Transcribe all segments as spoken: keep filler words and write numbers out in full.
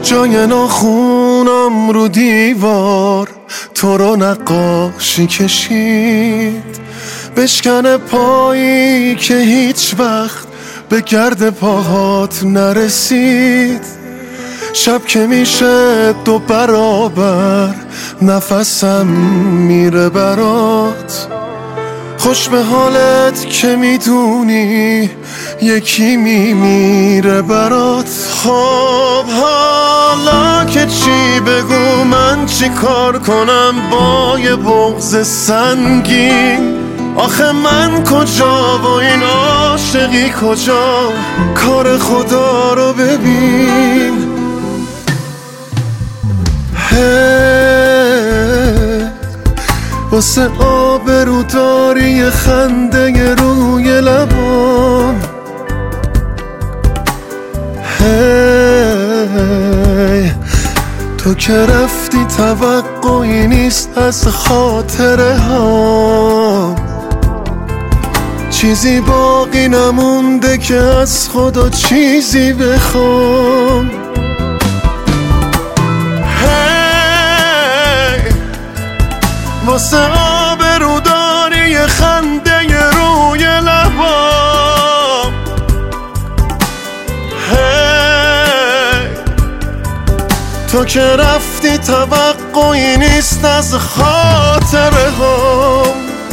جای ناخونم رو دیوار تو رو نقاشی کشید، بشکنه پایی که هیچ وقت به گرد پاهات نرسید. شب که میشه دو برابر نفسم میره برات، خوش به حالت که میدونی یکی میمیره برات. خب حالا که چی بگو، من چی کار کنم با یه بغض سنگین؟ آخه من کجا و این عاشقی کجا؟ کار خدا رو ببین. واسه آبرو داری یه خنده روی لبام. هی تو که رفتی توقعی نیست از خاطره ها، چیزی باقی نمونده که از خدا چیزی بخوام. واسه آبرو داری یه خنده روی لبام. هی تو که رفتی توقعی نیست از خاطره هم،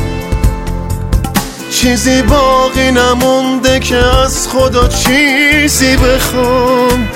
چیزی باقی نمونده که از خدا چیزی بخوام.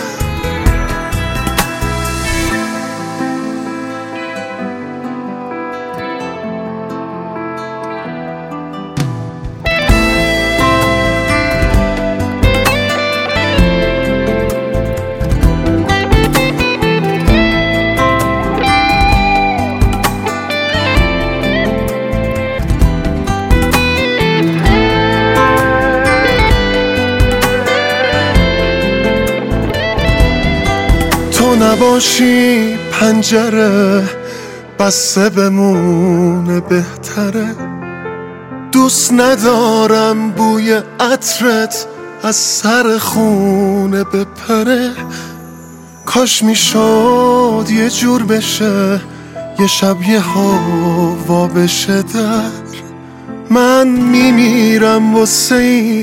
تو نباشی پنجره بسته بمونه بهتره، دوست ندارم بوی عطرت از سر خونه بپره. کاش میشد یه جور بشه یه شب یه هوا بشه در، من میمیرم واسه این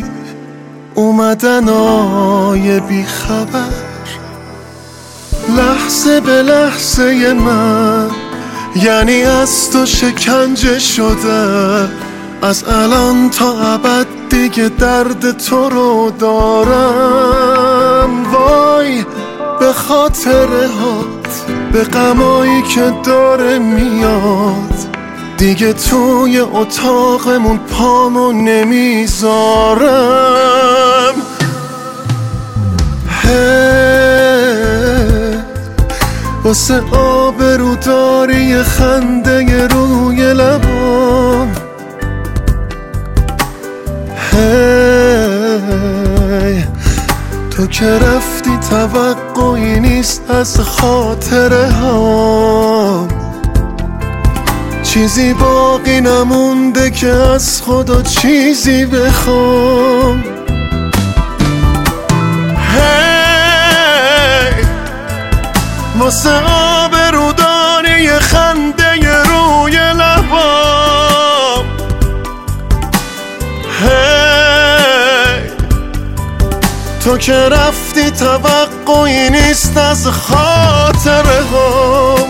اومدنای بی خبر. لحظه به لحظه من یعنی از تو شکنجه شده، از الان تا ابد دیگه درد تو رو دارم. وای به خاطره هات، به غمایی که داره میاد، دیگه توی اتاقمون پامو نمیذارم. واسه آبرو داری یه خنده روی لبام. هی تو که رفتی توقعی نیست از خاطره ها، چیزی باقی نمونده که از خدا چیزی بخوام. واسه آبرو داری یه خنده روی لبام. هی تو که رفتی توقعی نیست از خاطره هم،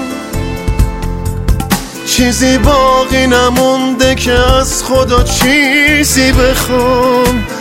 چیزی باقی نمونده که از خدا چیزی بخوام.